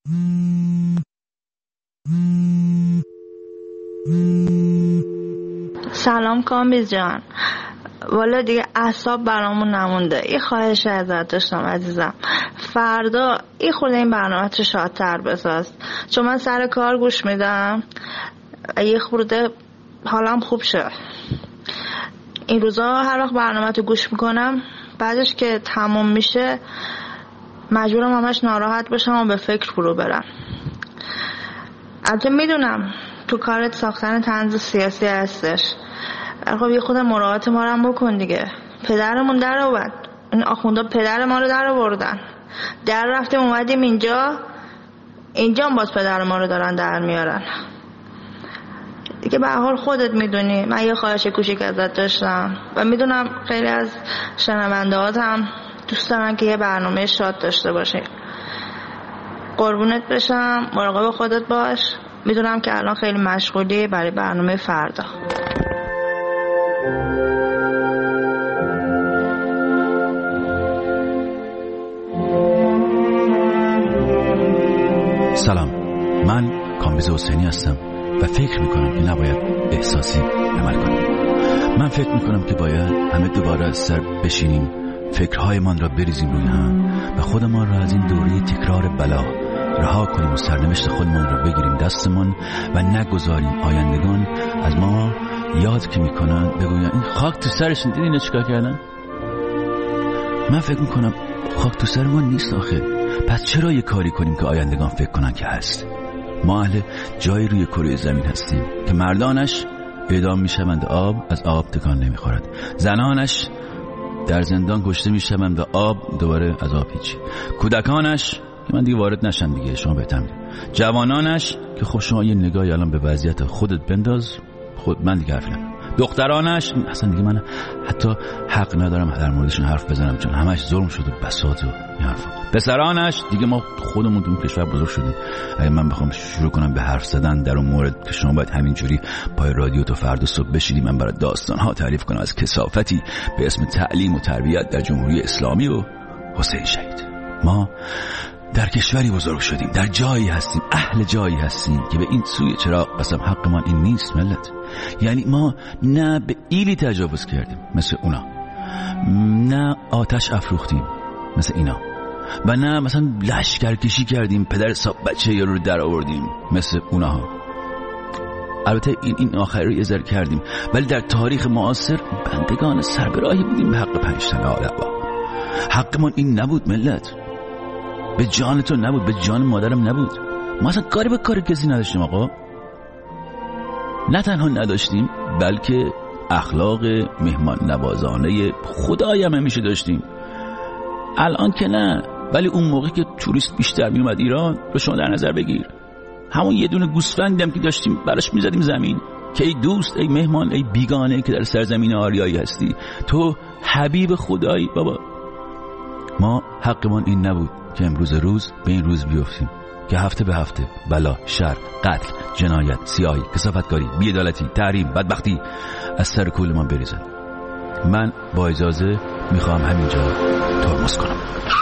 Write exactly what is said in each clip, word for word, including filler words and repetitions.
سلام کامبیز جان، والا دیگه اعصاب برامون نمونده. یه خواهش ازت داشتم عزیزم، فردا یه خورده این برنامه تو شادتر بساز، چون من سر کار گوش میدم یه خورده حالم خوب شه. این روزا هر وقت برنامه تو گوش میکنم بعدش که تموم میشه مجبورم همش ناراحت باشم و به فکر فرو برم. البته میدونم تو کارت ساختن طنز سیاسی هستش، خب یه خود مراعات ما رو هم بکن دیگه. پدرمون در آورد، این آخوندا پدر ما رو در آوردن، در رفتیم اومدیم اینجا، اینجا هم باز پدر ما رو دارن در میارن دیگه. به هر حال خودت میدونی من یه خواهش کوچیک ازت داشتم و میدونم خیلی از شنونده‌هات هم دوست دارن که یه برنامه شاد داشته باشی. قربونت بشم، مراقب خودت باش. میدونم که الان خیلی مشغولی برای برنامه فردا. سلام، من کامبیز حسینی هستم و فکر میکنم که نباید احساسی عمل کنیم. من فکر میکنم که باید همه دوباره از سر بشینیم، فکرهایمان را بریزیم روی هم و خودمان را از این دوره تکرار بلا رها کنیم و سرنوشت خودمان را بگیریم دستمان و نگذاریم آیندگان از ما یاد که میکنن بگوین این خاک تو سرشون، دیدی اینا چیکار کردن؟ من فکر میکنم خاک تو سر ما نیست آخه، پس چرا یه کاری کنیم که آیندگان فکر کنن که هست؟ ما اهل جایی روی کره زمین هستیم که مردانش اعدام میشوند، آب از آب تکان نمیخورد، زنانش در زندان کشته میشوند و آب دوباره از آب هیچی، کودکانش که من دیگه وارد نشم دیگه، شما بهتر میدونید، جوانانش که خب شما یه نگاهی الان به وضعیت خودت بنداز، خود من دیگه حرف نمیزنم، دخترانش اصلا دیگه من حتی حق ندارم در موردشون حرف بزنم چون همش ظلم شده، بساط و این حرفا، پسرانش دیگه ما خودمون تو کشور بزرگ شدیم، اگه من بخوام شروع کنم به حرف زدن در اون مورد که شما باید همینجوری پای رادیو تا فردا صبح بشینی من برات داستان ها تعریف کنم از کثافتی به اسم تعلیم و تربیت در جمهوری اسلامی و حسین شهید. ما در کشوری بزرگ شدیم، در جایی هستیم، اهل جایی هستیم که به این سوی چراغ قسم حقمان این نیست ملت. یعنی ما نه به ایلی تجاوز کردیم مثل اونا، نه آتش افروختیم مثل اینا، و نه مثلا لشکر کشی کردیم پدر صاحب بچه یا رو در آوردیم مثل اونها. البته این این آخری رو یه ذره کردیم، ولی در تاریخ معاصر بندگان سربراهی بودیم به حق پنج تن آدم. حقمان این نبود ملت، به جان تو نبود، به جان مادرم نبود. ما اصلا کاری به کار کسی نداشتیم آقا، نه تنها نداشتیم بلکه اخلاق مهمان نوازانه خدایم همیشه داشتیم. الان که نه، ولی اون موقع که توریست بیشتر می اومد ایران رو شما در نظر بگیر، همون یه دونه گوسفندی هم که داشتیم براش می زدیم زمین که ای دوست، ای مهمان، ای بیگانه که در سرزمین آریایی هستی، تو حبیب خدایی بابا. ما حقمان این نبود که امروز روز به این روز بیفتیم که هفته به هفته بلا، شر، قتل، جنایت، سیاهی، کثافتکاری، بی‌عدالتی، تحریم، بدبختی از سر کول ما بریزن. من با اجازه میخوام همینجا ترمز کنم.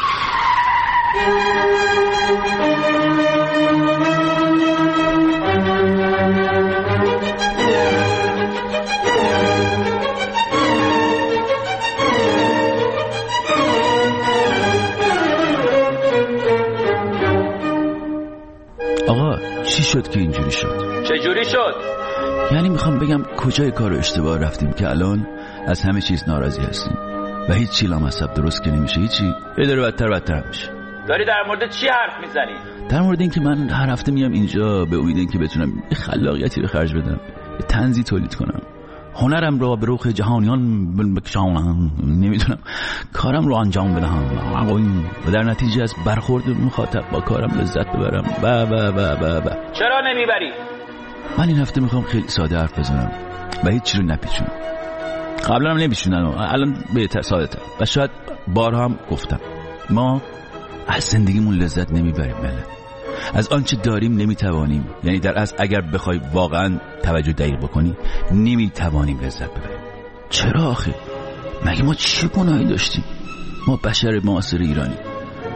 آقا چی شد که اینجوری شد؟ چه جوری شد؟ یعنی میخوام بگم کجای کار رو اشتباه رفتیم که الان از همه چیز ناراضی هستیم و هیچ چی لامصب درست که نمیشه، هیچی یه داره بدتر بدتر میشه. داری در مورد چی حرف میزنی؟ در مورد این که من هر هفته میام اینجا به امید اینکه بتونم یه خلاقیتی به خرج بدم، یه طنزی تولید کنم، هنرم رو به رخ جهانیان بکشانم، نمیدونم کارم رو انجام بدم و در نتیجه از برخورد مخاطب با کارم لذت ببرم و و و و و چرا نمیبری؟ من این هفته میخوام خیلی ساده حرف بزنم و هیچ چی رو نپیچونم. قبلا هم نمیشونن، الان بهتر ساده تر و شاید بارها هم گفتم، ما از زندگیمون لذت نمیبریم ملت، از آنچه داریم نمیتوانیم، یعنی در اصل اگر بخوای واقعا توجه دقیق بکنی نمیتوانیم لذت ببریم. چرا آخه؟ مگه ما چه گناهی داشتیم؟ ما بشر معاصر ایرانی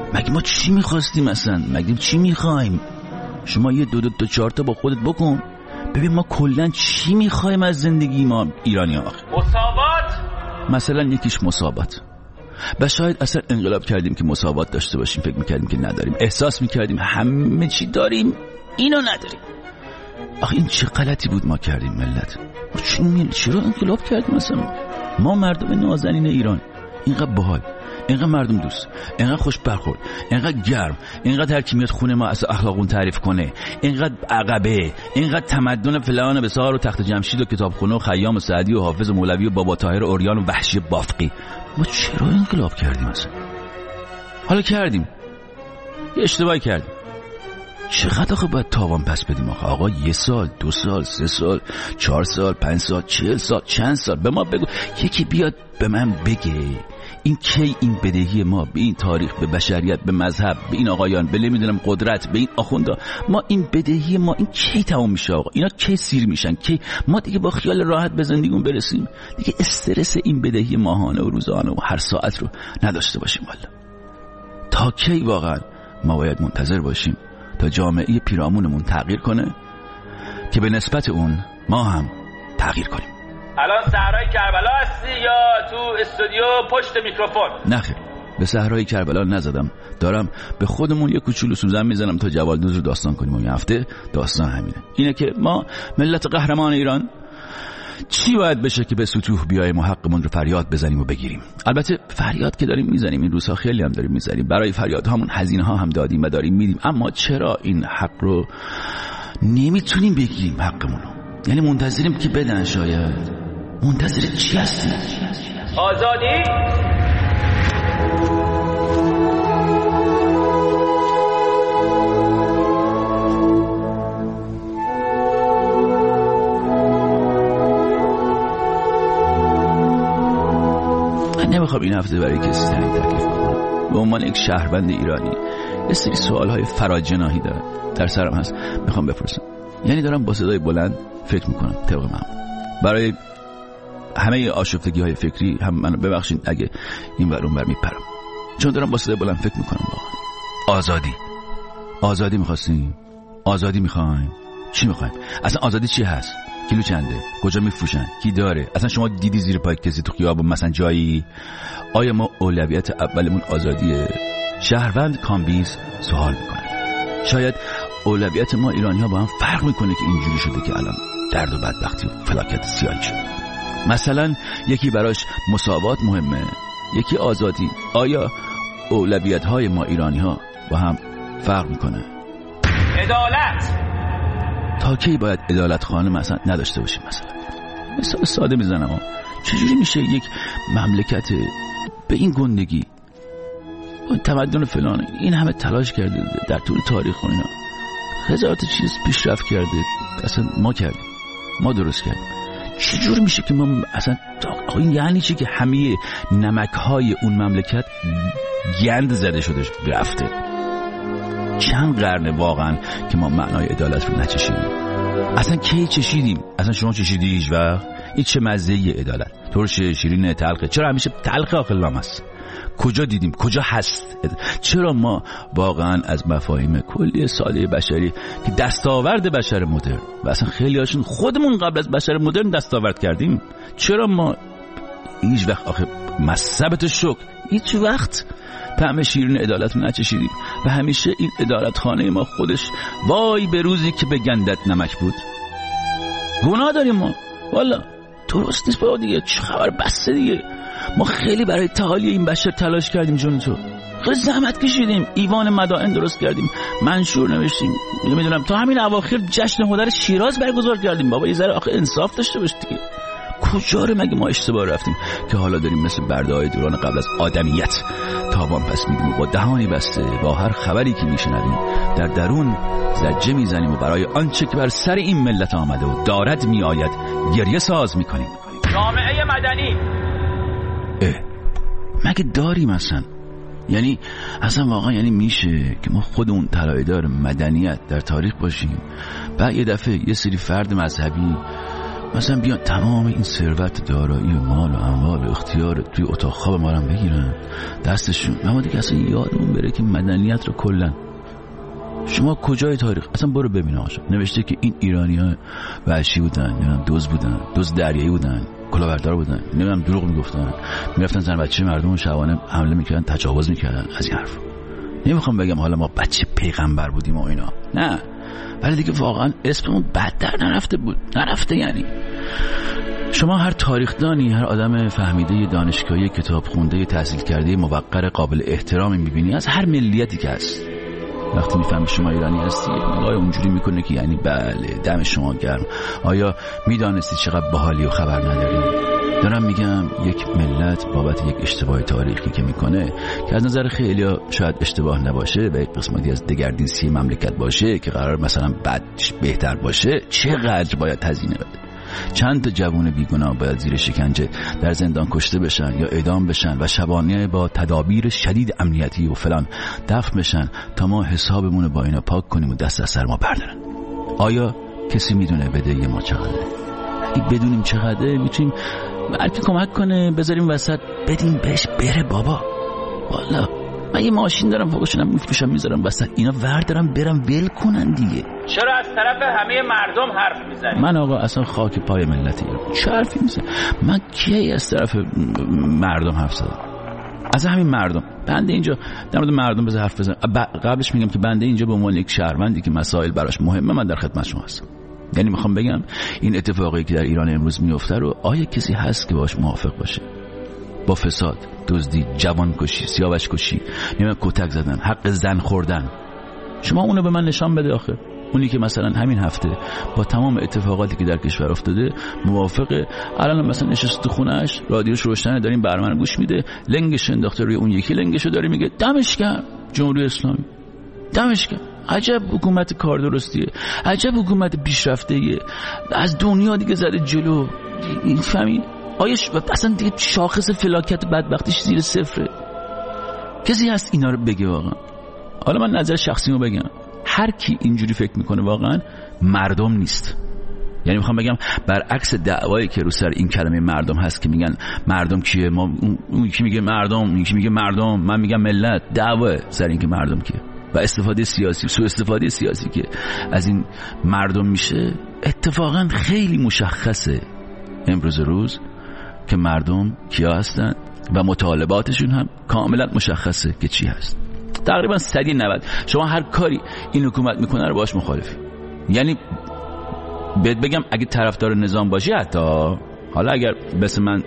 مگه ما چی میخواستیم اصلا؟ مگه چی میخوایم؟ شما یه دو دو تا چهار تا با خودت بکن ببین ما کلن چی میخوایم از زندگی ما ایرانی ها. مساوات مثلا یکیش مساوات. و شاید اصلا انقلاب کردیم که مساوات داشته باشیم، فکر میکردیم که نداریم، احساس میکردیم همه چی داریم اینو نداریم. آخه این چه غلطی بود ما کردیم ملت؟ چرا انقلاب کردیم اصلا؟ ما مردم نازنین ایران اینقدر باحال، اینقدر مردم دوست، اینقدر خوش برخورد، اینقدر گرم، اینقدر هر کی میاد خونه ما از اخلاقون تعریف کنه، اینقدر عقبه، اینقدر تمدن فلان بسار و تخت جمشید و کتابخونه و خیام و سعدی و حافظ و مولوی و بابا طاهر و اوریان و وحشی بافقی. ما چرا انقلاب کردیم اصلا؟ حالا کردیم، یه اشتباهی کردیم، چقدر آخه باید تاوان پس بدیم آخه؟ آقا یه سال، دو سال، سه سال، چهار سال، پنج سال، چهل سال، چند سال به ما بگو، یکی بیاد به من بگه این کی این بدهی ما به این تاریخ، به بشریت، به مذهب، به این آقایان، به نمیدونم قدرت، به این آخوندا، ما این بدهی ما این کی تمام میشه آقا؟ اینا کی سیر میشن؟ کی ما دیگه با خیال راحت به زندگیمون برسیم دیگه، استرس این بدهی ماهانه و روزانه و هر ساعت رو نداشته باشیم؟ والا تا کی واقعا ما باید منتظر باشیم تا جامعه پیرامونمون تغییر کنه که به نسبت اون ما هم تغییر کنیم؟ الان صحرای کربلا هستی یا تو استودیو پشت میکروفون؟ نه خیر، به صحرای کربلا نزدم، دارم به خودمون یه کوچولو سوزن میزنم تا جوالدوز رو داستان کنیم. و این هفته داستان همینه، اینه که ما ملت قهرمان ایران چی باید بشه که به سطوح بیایم و حقمون رو فریاد بزنیم و بگیریم. البته فریاد که داریم میزنیم، این روزها خیلی هم داریم میزنیم، برای فریاد همون هزینه ها هم دادیم و داریم میدیم، اما چرا این حق رو نمیتونیم بگیریم حقمون رو؟ یعنی منتظریم که بدن. شاید منتظر چی هستیم؟ آزادی؟ من نمیخوام این هفته برای کسی تنگ تکلیف کنم. به عنوان یک شهروند ایرانی یه سری سوالهای فراجناحی دارم در سرم هست، میخوام بپرسم. یعنی دارم با صدای بلند فکر میکنم طبق من. برای همه آشفتگی های فکری هم منو ببخشید اگه این ور اون ور میپرم، چون دارم با صدای بلند فکر میکنم. واقعا آزادی آزادی میخواستیم؟ آزادی میخوایم؟ چی میخوایم؟ اصلا آزادی چی هست؟ کیلو چنده؟ کجا میفروشن؟ کی داره؟ اصلا شما دیدی زیر پای کسی تو خیابون مثلا جایی؟ آیا ما اولویت اولمون آزادیه؟ شهروند کامبیز سوال میکنه. شاید اولویت ما ایرانی ها با هم فرق میکنه که اینجوری شده که الان درد و بدبختی و فلاکت سیاهی شده. مثلا یکی براش مساوات مهمه، یکی آزادی. آیا اولویت های ما ایرانی ها با هم فرق میکنه؟ عدالت تا کی باید عدالت خانه مثلا نداشته باشیم؟ مثلا مثال ساده میزنم، چجوری میشه یک مملکت به این گندگی تمدن فلان این همه تلاش کرده در طول تاریخ و اینا هزار تا چیز پیشرفت کرده، اصلا ما کردیم، ما درست کردیم، چجور میشه که ما اصلا این یعنی چی که همه نمک های اون مملکت گند زده شده رفته؟ چند قرنه واقعا که ما معنای عدالت رو نچشیدیم؟ اصلا کی چشیدیم؟ اصلا شما چشیدی هیچ وقت؟ این چه مزه‌ای عدالت؟ ترشه، شیرینه، تلخه؟ چرا همیشه تلخه آخه لامس؟ کجا دیدیم؟ کجا هست؟ چرا ما واقعا از مفاهیم کلی ساده بشری که دستاورد بشر مدرن و اصلا خیلی هاشون خودمون قبل از بشر مدرن دستاورد کردیم، چرا ما هیچ وقت آخه مصبت شکر هیچ وقت طعم شیرین عدالت رو نچشیدیم و همیشه این عدالت خانه ما خودش وای به روزی که به گندت نمک بود. گناه داریم ما والا، درست نیست با دیگه، چه خبر؟ بسته دیگه. ما خیلی برای تعالی این بشر تلاش کردیم، جون تو خیلی زحمت کشیدیم، ایوان مدائن درست کردیم، منشور نوشتیم، نمیدونم تا همین اواخر جشن هنر شیراز برگزار کردیم. بابا یه ذره آخه انصاف داشته باش دیگه. کجا رو مگه ما اشتباه رفتیم که حالا داریم مثل برده‌های دوران قبل از آدمیت تاوان پس میدیم و با دهانی بسته با هر خبری که میشنویم در درون زجه میزنیم و برای آنچه که بر سر این ملت آمده و دارد میآید گریه ساز میکنیم. جامعه مدنی اه مگه داریم اصلا؟ یعنی اصلا واقعا یعنی میشه که ما خودمون طلایه‌دار مدنیت در تاریخ باشیم، بعد یه دفعه یه سری فرد مذهبی مثلا بیان تمام این ثروت دارایی و مال و اموال و اختیار توی اتاق خواب ما رو بگیرن دستشون. اما دیگه اصلا یادمون بره که مدنیت رو کلا شما کجای تاریخ اصلا برو ببین آقا نوشته که این ایرانی‌ها وحشی بودن، نمیدونم دوز بودن، دوز دریایی بودن، کلاهبردار بودن، نمیدونم دروغ میگفتن، میرفتن زن بچه مردم شبانه حمله میکردن، تجاوز میکردن. از این حرف نمیخوام بگم حالا ما بچه پیغمبر بودیم و اینا، نه، ولی دیگه واقعا اسممون بد در نرفته بود، نرفته. یعنی شما هر تاریخدانی، هر آدم فهمیده دانشگاهی، کتاب خونده، تحصیل کرده، موقر، قابل احترامی میبینی از هر ملیتی که هست، وقتی میفهمی شما ایرانی هستی نگاه اونجوری میکنه که یعنی بله دم شما گرم، آیا میدانستی چقدر باحالی و خبر نداری؟ دارم میگم یک ملت بابت یک اشتباه تاریخی که میکنه که از نظر خیلی شاید اشتباه نباشه و یک قسمتی از دگردیسی مملکت باشه که قرار مثلا بد بهتر باشه، چقدر باید هزینه بده؟ چند تا جوون بیگناه باید زیر شکنجه در زندان کشته بشن یا اعدام بشن و شبانه با تدابیر شدید امنیتی و فلان دفن بشن تا ما حسابمون رو با اینا پاک کنیم و دست از سر ما بردارن؟ آیا کسی میدونه بدهی ما چقدره؟ اگه بدونیم چقدره میتونیم هرکی کمک کنه بذاریم وسط بدیم بهش بره. بابا والا من یه ماشین دارم فوقشونم میفروشم میذارم وسط، اینا وردارم برم ول کنن دیگه. چرا از طرف همه مردم حرف میزنی؟ من آقا اصلا خاک پای ملت ایران چه حرفی میزنم؟ من کی از طرف مردم حرف زدم؟ از همین مردم. بنده اینجا در مورد مردم بذار حرف بزنم. قبلش میگم که بنده اینجا به عنوان یک شهروندی که مسائل براش مهمه من در خدمت شما هستم. یعنی میخوام بگم این اتفاقی که در ایران امروز میفته رو آیا کسی هست که باش موافق باشه؟ با فساد، دزدی، جوانکشی، سیاوش کشی، نمیدونم کتک زدن، حق زن خوردن، شما اونو به من نشان بده آخه. اونی که مثلا همین هفته با تمام اتفاقاتی که در کشور افتاده موافقه، الان مثلا نشسته تو خونه‌اش رادیوش روشنه داریم برنامه گوش میده، لنگش انداخته روی اون یکی لنگشو داره میگه دمش گرم جمهوری اسلامی، دمش گرم، عجب حکومت کار درستیه، عجب حکومت پیشرفته‌ایه، از دنیا دیگه زده جلو. این فهمی آیا اصلا دیگه شاخص فلاکت بدبختیش زیر صفره؟ کسی هست اینا رو بگه واقعا؟ حالا من نظر شخصیمو بگم، هر کی اینجوری فکر میکنه واقعا مردم نیست. یعنی میخوام بگم برعکس دعوایی که رو سر این کلمه مردم هست که میگن مردم کیه، ما اون یکی میگه مردم، اون یکی میگه مردم، من میگم ملت، دعوا سر این که مردم کیه و استفاده سیاسی، سوء استفاده سیاسی که از این مردم میشه. اتفاقا خیلی مشخصه امروز روز که مردم کیا هستن و مطالباتشون هم کاملا مشخصه که چی هست. تقریبا صد نود شما هر کاری این حکومت میکنه رو باش مخالفی. یعنی بهت بگم اگه طرفدار نظام باشی، حتی حالا اگر مثل من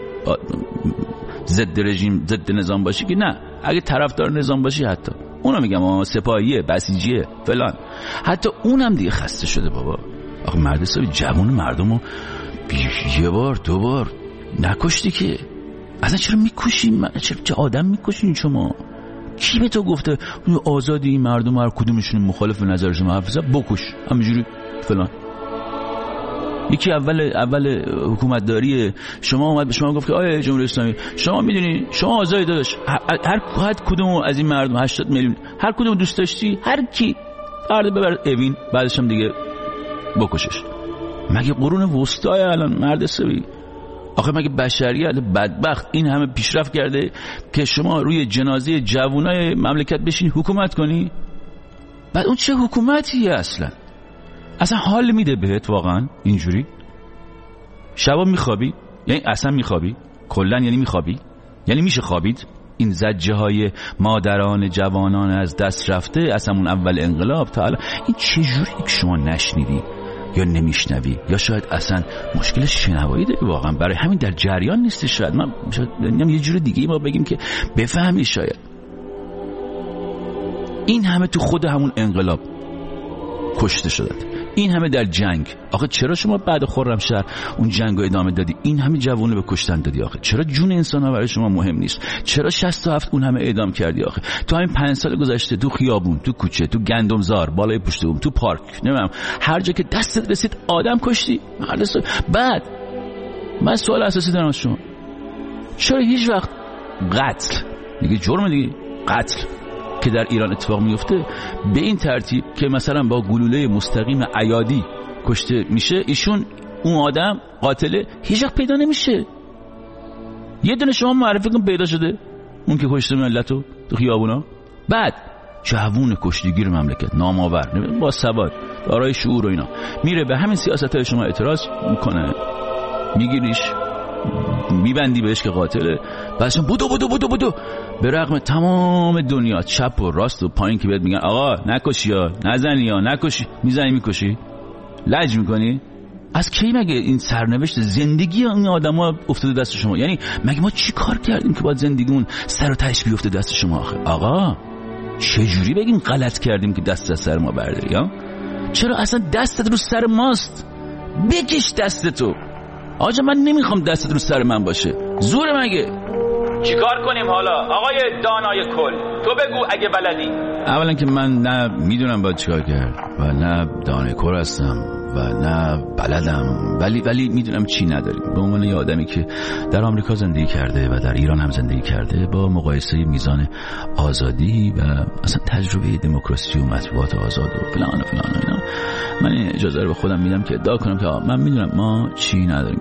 ضد رژیم ضد نظام باشی که نه، اگه طرفدار نظام باشی حتی اونو میگم آه سپاهیه بسیجیه فلان، حتی اونم دیگه خسته شده. بابا آخه مرد حسابی جوان مردمو یه بار دو بار نکشتی که اصلا چرا میکشین؟ چرا چه آدم میکشین شما؟ کی به تو گفته آزادی این مردم هر کدومشون مخالف نظرشون حرف بزنه بکش همینجوری فلان؟ یکی اول اول حکومتداری شما اومد به شما گفت که آیه جمهوری اسلامی شما میدونی شما آزادی داداش، هر هر کدوم از این مردم هشتاد میلیون هر کدوم دوست داشتی هر کی فردا ببر اوین، بعدش هم دیگه بکشش. مگه قرون وسطای الان مرد حسابی؟ آخه مگه بشریت بدبخت این همه پیشرفت کرده که شما روی جنازه جوانای مملکت بشین حکومت کنی؟ بعد اون چه حکومتیه اصلا؟ اصلا حال میده بهت واقعا اینجوری؟ شبا میخوابی؟ یعنی اصلا میخوابی؟ کلن یعنی میخوابی؟ یعنی میشه خوابید؟ این زجه های مادران جوانان از دست رفته از همون اول انقلاب تا الان این چجوری که شما نشنیدی یا نمیشنوی؟ یا شاید اصلا مشکل شنوایی داری واقعا، برای همین در جریان نیستی. شاید من شاید یه جور دیگه ما بگیم که بفهمی. شاید این همه تو خود همون انقلاب کشته شدن، این همه در جنگ. آخه چرا شما بعد خرمشهر اون جنگو ادامه دادی؟ این همه جوونه به کشتن دادی. آخه چرا جون انسان ها برای شما مهم نیست؟ چرا شصت و هفت اون همه اعدام کردی؟ آخه تو همین پنج سال گذشته تو خیابون، تو کوچه، تو گندمزار، بالای پشت بوم، تو پارک، نمیدونم هر جا که دستت رسید آدم کشتی. بعد من سوال اساسی دارم از شما، چرا هیچ وقت قتل دیگه جرم دیگه قتل که در ایران اتفاق میفته به این ترتیب که مثلا با گلوله مستقیم عیادی کشته میشه، ایشون اون آدم قاتله هیچ وقت پیدا نمیشه. یه دونه شما معرفی کن پیدا شده اون که کشته ملتو تو خیابونا. بعد جوون کشتیگیر مملکت، نامآور، با سواد، دارای شعور و اینا، میره به همین سیاست‌های شما اعتراض میکنه، میگیریش میبندی بهش که قاتله، بعدش بودو بودو بودو بودو به رغم تمام دنیا چپ و راست و پایین که بهت میگن آقا نکشی یا نزنی یا نکشی، میزنی میکشی، لج میکنی. از کی مگه این سرنوشت زندگی این آدما افتاده دست شما؟ یعنی مگه ما چی کار کردیم که باید زندگیمون سر و تهش بیفته دست شما؟ آخه آقا چجوری بگیم غلط کردیم که دست از سر ما برداری؟ ها چرا اصلا دستت رو سر ماست؟ بکش دستتو. آجا من نمیخوام دستت رو سر من باشه، زوره مگه؟ چیکار کنیم حالا آقای دانای کل؟ تو بگو اگه بلدی. اولا که من نه میدونم باید چیکار کرد و نه دانای کل هستم و نه بلدم، ولی ولی میدونم چی نداریم. به عنوان یه آدمی که در آمریکا زندگی کرده و در ایران هم زندگی کرده، با مقایسه میزان آزادی و اصلا تجربه دموکراسی و مطبوعات آزاد و فلان و فلان و اینا، من اجازه رو به خودم میدم که ادعا کنم که من میدونم ما چی نداریم.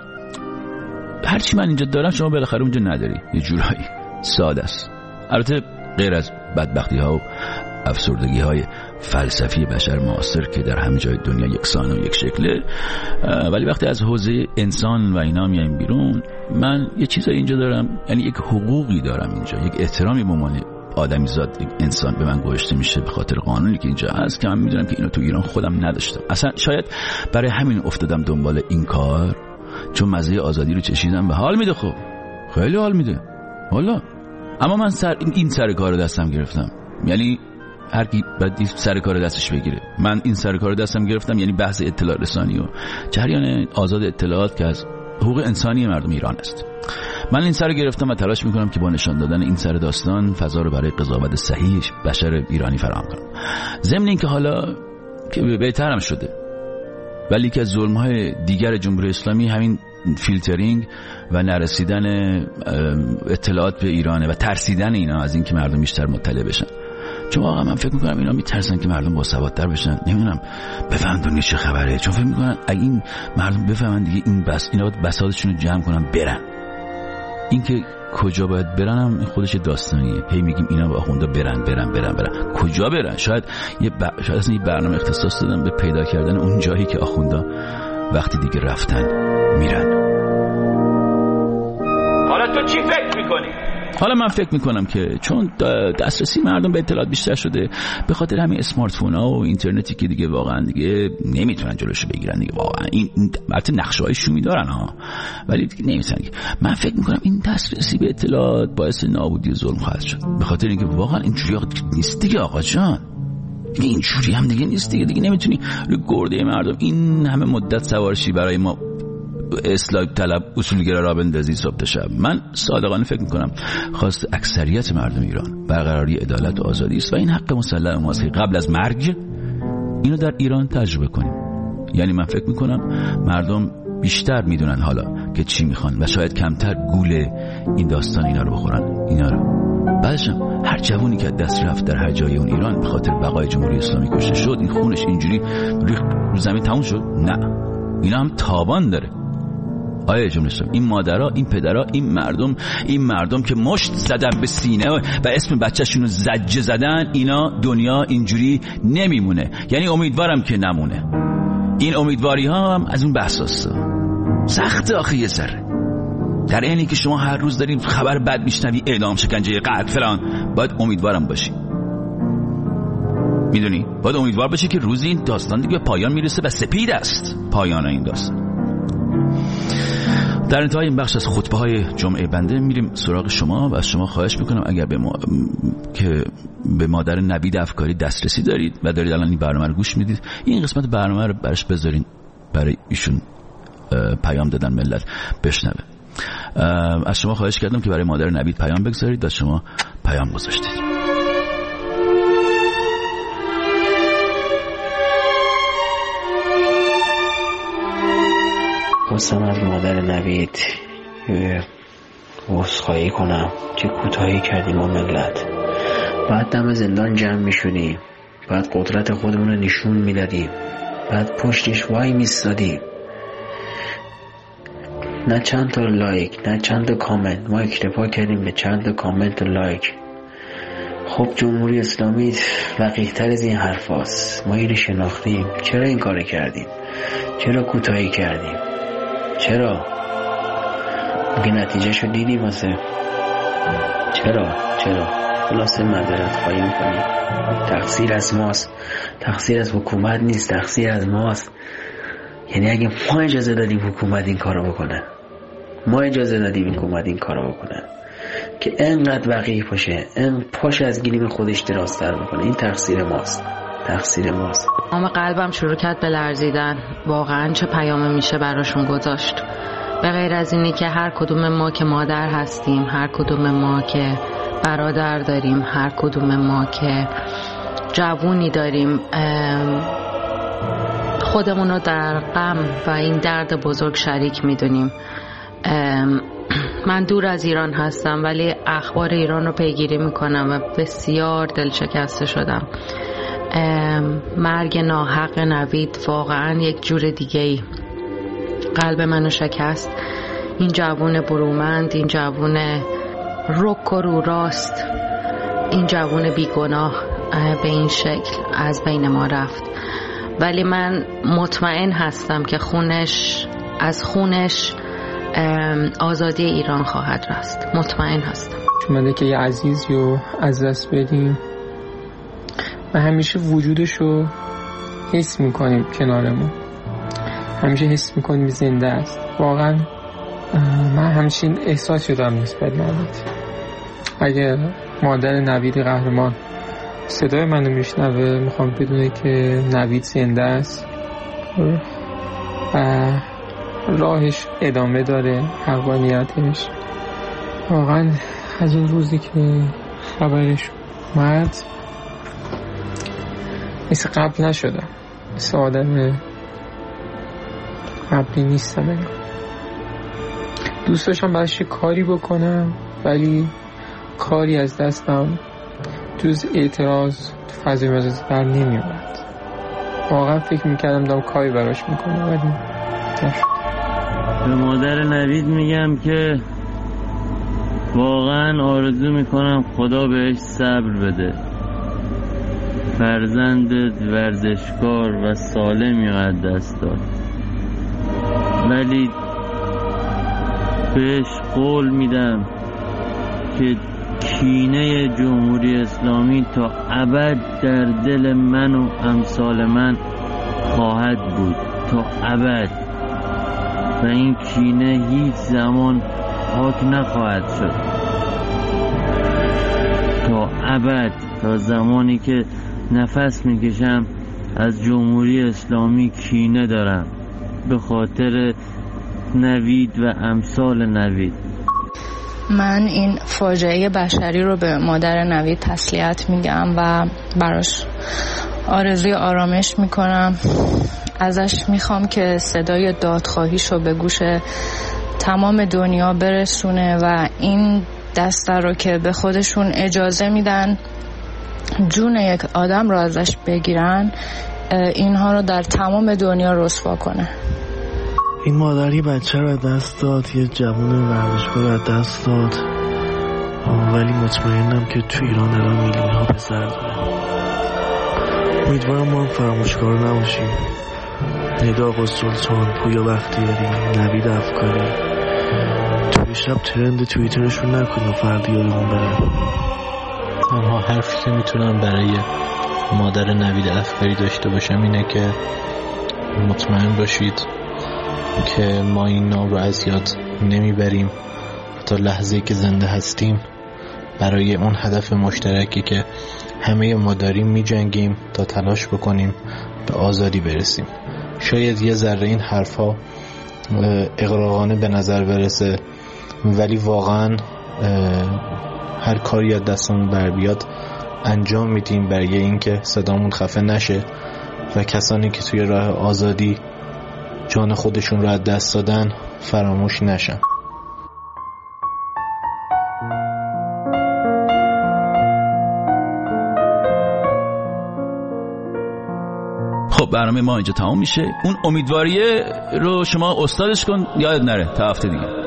هرچی من اینجا دارم شما بالاخره اونجا نداری. یه جورایی ساده است. البته غیر از بدبختی ها و افسردگی های فلسفی بشر معاصر که در همه جای دنیا یکسان و یک شکله، ولی وقتی از حوزه انسان و اینا میایم بیرون، من یه چیزایی اینجا دارم، یعنی یک حقوقی دارم اینجا، یک احترامی به عنوان آدمی زاد، یک انسان به من گذاشته میشه به خاطر قانونی که اینجا هست که من میدونم که اینو تو ایران خودم نداشتم. اصلا شاید برای همین افتادم دنبال این کار، چون مزه آزادی رو چشیدم و حال میده. خب خیلی حال میده والا. اما من سر این سر کار رو دستم گرفتم، یعنی هر کی باید سر کار دستش بگیره. من این سر کار دستم گرفتم، یعنی بحث اطلاع رسانی و جریان آزاد اطلاعات که از حقوق انسانی مردم ایران است. من این سر گرفتم و تلاش میکنم که با نشان دادن این سر داستان فضا رو برای قضاوت صحیح بشر ایرانی فراهم کنم. ضمن اینکه حالا که بهترم شده، ولی که از ظلم‌های دیگر جمهوری اسلامی همین فیلترینگ و نرسیدن اطلاعات به ایرانه و ترسیدن اینا از اینکه مردم بیشتر مطلع بشن. چون واقعا من فکر میکنم اینا میترسن که مردم باسوادتر بشن، نمیدونم بفهم دنیا چه خبره، چون فکر میکنن اگه این مردم بفهمن دیگه این بس اینا باید بساطشون رو جمع کنن برن. اینکه کجا باید برن هم خودش داستانیه. هی میگیم اینا با آخوندا برن برن برن برن کجا برن؟ شاید یه ب... شاید اصلا یه برنامه اختصاص دادن به پیدا کردن اون جایی که آخوندا وقتی دیگه رفتن میرن. حالا تو چی فکر میکنی؟ حالا من فکر میکنم که چون دسترسی مردم به اطلاعات بیشتر شده، به خاطر همین اسمارت فون ها و اینترنتی که دیگه واقعا دیگه نمیتونن جلوشو بگیرن دیگه. واقعا این البته نقشه‌های شومی دارن ها، ولی دیگه نمیتونن. من فکر میکنم این دسترسی به اطلاعات باعث نابودی و ظلم خواهد شد، به خاطر اینکه واقعا اینجوری نیست دیگه آقا جان. دیگه اینجوری هم دیگه نیست دیگه. دیگه نمیتونی روی گرده مردم این همه مدت سوارشی برای ما اصلاح طلب اصولگرا را بندازی صبح تا شب. من صادقانه فکر میکنم خواست اکثریت مردم ایران برقراری عدالت و آزادی است و این حق مسلم ماست که قبل از مرگ اینو در ایران تجربه کنیم. یعنی من فکر میکنم مردم بیشتر میدونن حالا که چی میخوان و شاید کمتر گول این داستان اینا رو بخورن. اینا رو بعدشم هر جوونی که دست رفت در هر جای اون ایران به خاطر بقای جمهوری اسلامی کشته شد، این خونش اینجوری رو زمین تموم شد؟ نه، اینا هم تاوان داره. آیا جمهوری اسلامی، این مادرها، این پدرها، این مردم، این مردم که مشت زدن به سینه و اسم بچه‌شون رو زجه زدن، اینا دنیا اینجوری نمیمونه. یعنی امیدوارم که نمونه. این امیدواری ها هم از اون بحثاست. سخت آخه یه ذره. در اینی که شما هر روز دارین خبر بد میشنوی، اعدام، شکنجه، قتل فلان، باید امیدوارم باشی. میدونی؟ باید امیدوار باشی که روزی این داستان دیگه به پایان میرسه و سپید است پایان این داستان. در انتهای این بخش از خطبه های جمعه بنده میریم سراغ شما و از شما خواهش میکنم اگر به ما... که به مادر نوید افکاری دسترسی دارید و دارید الان این برنامه رو گوش میدید، این قسمت برنامه رو برش بذارین برای ایشون پیام دادن ملت بشنوه. از شما خواهش کردم که برای مادر نوید پیام بگذارید و شما پیام گذاشتید. خواستم از مادر نوید عذرخواهی کنم که کوتاهی کردیم با ملت. بعد دم زندان جمع می شدیم، بعد قدرت خودمون رو نشون می دادیم، بعد پشتش وای می ایستادیم. نه چند تا لایک، نه چند تا کامنت. ما اکتفا کردیم به چند تا کامنت و لایک. خب جمهوری اسلامی وقیح تر از این حرف هاست. ما اینو شناختیم. چرا این کار کردیم؟ چرا کوتاهی کردیم؟ چرا؟ میگه نتیجه شو دیدیم واسه. چرا؟ چرا؟ خلاصه معذرت خواهی میکنیم. تقصیر از ماست، تقصیر از حکومت نیست، تقصیر از ماست. یعنی اگه ما اجازه دادیم حکومت این کارو بکنه، ما اجازه دادیم حکومت این کارو بکنه که انقدر وقیح باشه، ان پاش از گلیم خودش درازتر بکنه، این تقصیر ماست، تقصیر ماست. تمام قلبم شروع کرد به لرزیدن. واقعا چه پیامی میشه براشون گذاشت؟ به غیر از اینی که هر کدوم ما که مادر هستیم، هر کدوم ما که برادر داریم، هر کدوم ما که جوونی داریم، خودمون رو در غم و این درد بزرگ شریک میدونیم. من دور از ایران هستم ولی اخبار ایران رو پیگیری میکنم و بسیار دلشکسته شدم. مرگ ناحق نوید واقعا یک جور دیگه ای قلب منو شکست. این جوون برومند، این جوون رک و رو راست، این جوون بیگناه به این شکل از بین ما رفت. ولی من مطمئن هستم که خونش از خونش آزادی ایران خواهد رست. مطمئن هستم. شما که یه عزیزی رو از دست بدیم و همیشه وجودشو حس میکنیم کنارمون، همیشه حس میکنیم زنده است. واقعا من همچین احساس شدم نسبت نوید. اگه مادر نوید قهرمان صدای منو میشنوه، میخوام بدونه که نوید زنده است و راهش ادامه داره، حقانیتش. واقعا از اون روزی که خبرش اومد مثل قبل نشدم، مثل آدم قبلی نیستم. دوست داشتم برایش کاری بکنم ولی کاری از دستم جز اعتراض تو فضای مجازی در نمی اومد. واقعا فکر میکردم دارم کاری براش میکنم ولی نشد. به مادر نوید میگم که واقعا آرزو میکنم خدا بهش صبر بده. فرزندت ورزشکار و سالمی از دست داد، ولی بهش قول میدم که کینه جمهوری اسلامی تا ابد در دل من و امثال من خواهد بود، تا ابد، و این کینه هیچ زمان پاک نخواهد شد تا ابد. تا زمانی که نفس میکشم از جمهوری اسلامی کینه دارم به خاطر نوید و امثال نوید. من این فاجعه بشری رو به مادر نوید تسلیت میگم و براش آرزوی آرامش میکنم. ازش میخوام که صدای دادخواهیش رو به گوش تمام دنیا برسونه و این دسته رو که به خودشون اجازه میدن جون یک آدم رو ازش بگیرن، اینها رو در تمام دنیا رسوا کنه. این مادری بچه رو دست داد، یه جوان ورزشکار رو دست داد، ولی مطمئنم که تو ایران الان میلیون ها پسر داره. امیدوارم ما هم فراموشکار نباشیم. ندا آقا سلطان، پویا بختیاری، نوید افکاری توی شب ترند توییترشون نکنیم و فردا یادمون بره. تنها حرفی که میتونم برای مادر نوید افکاری داشته باشم اینه که مطمئن باشید که ما این نام رو از یاد نمیبریم تا لحظه‌ای که زنده هستیم. برای اون هدف مشترکی که همه ما داریم میجنگیم تا تلاش بکنیم به آزادی برسیم. شاید یه ذره این حرفا اغراقانه به نظر برسه، ولی واقعا هر کاری از دستمون بر بیاد انجام میدیم برای اینکه صدامون خفه نشه و کسانی که توی راه آزادی جان خودشون رو از دست دادن فراموش نشن. خب برنامه ما اینجا تمام میشه. اون امیدواریه رو شما استادش کن، یاد نره تا هفته دیگه.